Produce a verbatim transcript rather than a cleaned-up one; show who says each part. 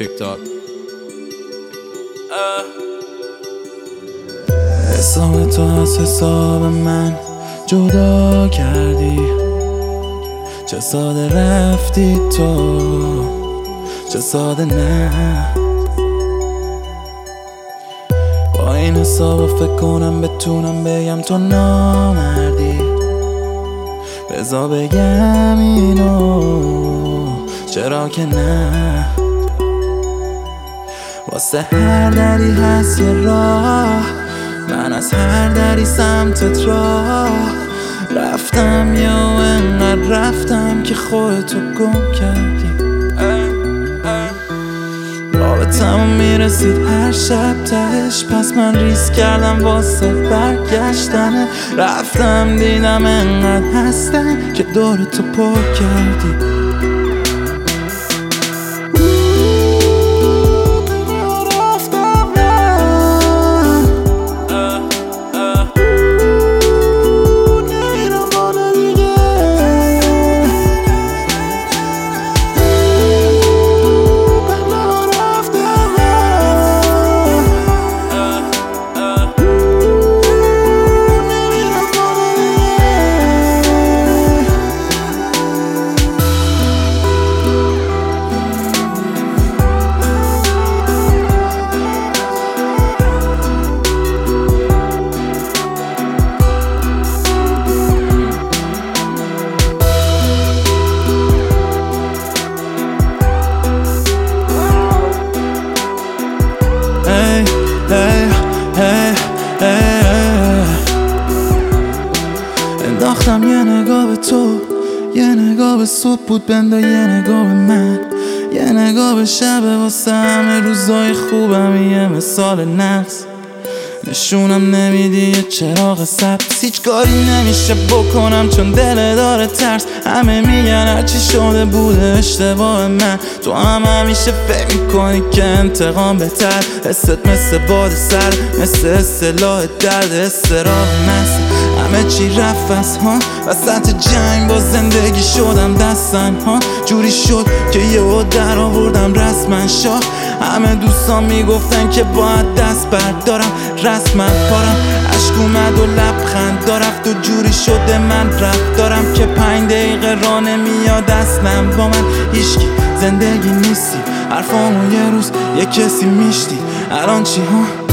Speaker 1: TikTok.
Speaker 2: حساب تو از حساب من جدا کردی، چه ساده رفتی تو، چه ساده نه. با این حساب فکر کنم بتونم بگم تو نامردی، بذار بگم اینو چرا که نه. واسه هر دری هست یه راه، من از هر دری سمتت راه رفتم، یا انقدر رفتم که خودتو گم کردی. رابطمون میرسید هر شب تهش، پس من ریسک کردم واسه برگشتنه. رفتم دیدم انقدر هستم که دورتو پر کردی. انداختم یه نگاه به تو، یه نگاه به صبح بود بنده، یه نگاه به من، یه نگاه به شب واسه همه روزای خوبم. یه مثال نقص نشونم نمیدی یه چراغ سبز. هیچ کاری نمیشه بکنم چون دل داره ترس. همه میگن هرچی شده بوده اشتباه من، تو هم همیشه فکر میکنی که انتقام بهتر. حست مثل باد سر، مثل اصطلاح درد استراب مست. همه چی رفت از ها، وسط جنگ با زندگی شدم دستن ها. جوری شد که یهو در آوردم رسما شاه. همه دوستان میگفتن که باید دست بردارم، رسما پارم. عشق اومد و لبخند دارفت و جوری شده من رفتارم که پنج دقیقه راه نمیاد اصلا با من. هیچکی زندگی نیستی، حرفامو یه روز یه کسی میشتی. الان چی ها؟